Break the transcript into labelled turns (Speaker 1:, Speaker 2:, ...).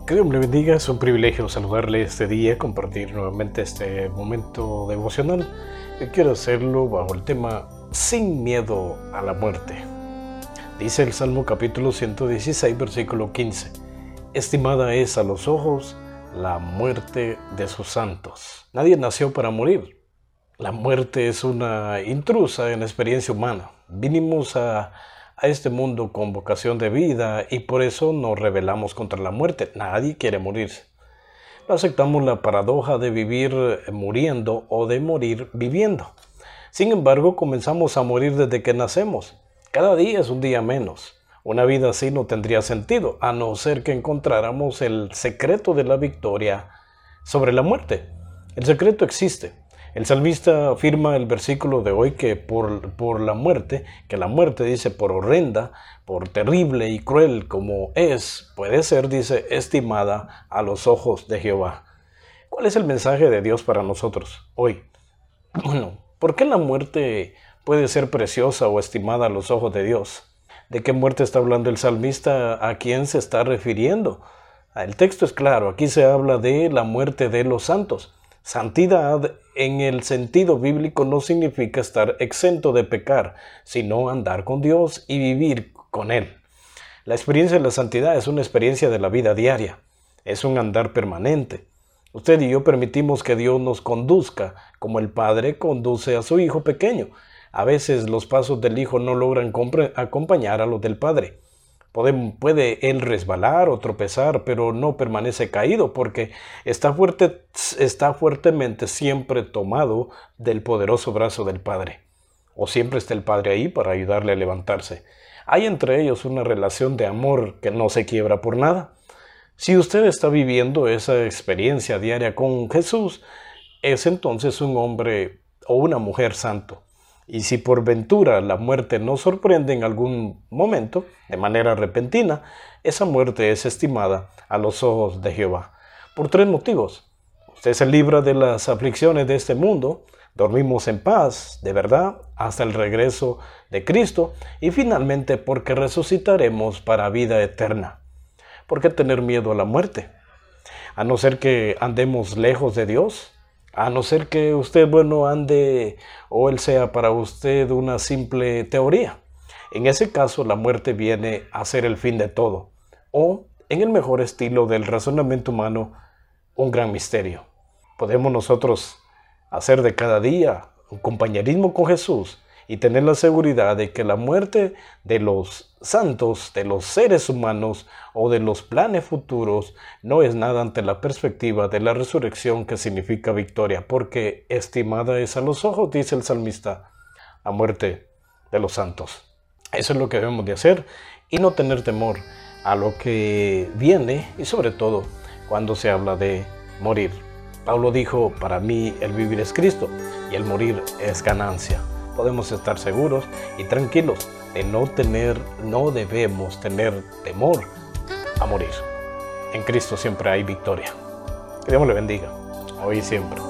Speaker 1: Que Dios me le bendiga, es un privilegio saludarle este día, compartir nuevamente este momento devocional. Y quiero hacerlo bajo el tema Sin miedo a la muerte. Dice el Salmo capítulo 116, versículo 15. Estimada es a los ojos la muerte de sus santos. Nadie nació para morir. La muerte es una intrusa en la experiencia humana. Vinimos a este mundo con vocación de vida y por eso nos rebelamos contra la muerte. Nadie quiere morirse. No aceptamos la paradoja de vivir muriendo o de morir viviendo. Sin embargo, comenzamos a morir desde que nacemos. Cada día es un día menos. Una vida así no tendría sentido, a no ser que encontráramos el secreto de la victoria sobre la muerte. El secreto existe. El salmista afirma el versículo de hoy que por la muerte, que la muerte, dice, por horrenda, por terrible y cruel como es, puede ser, dice, estimada a los ojos de Jehová. ¿Cuál es el mensaje de Dios para nosotros hoy? Bueno, ¿por qué la muerte puede ser preciosa o estimada a los ojos de Dios? ¿De qué muerte está hablando el salmista? ¿A quién se está refiriendo? El texto es claro, aquí se habla de la muerte de los santos. Santidad en el sentido bíblico no significa estar exento de pecar, sino andar con Dios y vivir con Él. La experiencia de la santidad es una experiencia de la vida diaria, es un andar permanente. Usted y yo permitimos que Dios nos conduzca como el Padre conduce a su Hijo pequeño. A veces los pasos del Hijo no logran acompañar a los del Padre. Puede él resbalar o tropezar, pero no permanece caído porque está fuertemente siempre tomado del poderoso brazo del Padre. O siempre está el Padre ahí para ayudarle a levantarse. Hay entre ellos una relación de amor que no se quiebra por nada. Si usted está viviendo esa experiencia diaria con Jesús, es entonces un hombre o una mujer santo. Y si por ventura la muerte nos sorprende en algún momento, de manera repentina, esa muerte es estimada a los ojos de Jehová. Por tres motivos. Usted se libra de las aflicciones de este mundo, dormimos en paz, de verdad, hasta el regreso de Cristo, y finalmente porque resucitaremos para vida eterna. ¿Por qué tener miedo a la muerte? A no ser que andemos lejos de Dios. A no ser que usted, ande o él sea para usted una simple teoría. En ese caso, la muerte viene a ser el fin de todo. O, en el mejor estilo del razonamiento humano, un gran misterio. Podemos nosotros hacer de cada día un compañerismo con Jesús y tener la seguridad de que la muerte de los santos, de los seres humanos o de los planes futuros no es nada ante la perspectiva de la resurrección que significa victoria, porque estimada es a los ojos, dice el salmista, la muerte de los santos. Eso es lo que debemos de hacer y no tener temor a lo que viene y sobre todo cuando se habla de morir. Pablo dijo, para mí el vivir es Cristo y el morir es ganancia. Podemos estar seguros y tranquilos de no debemos tener temor a morir. En Cristo siempre hay victoria. Que Dios le bendiga, hoy y siempre.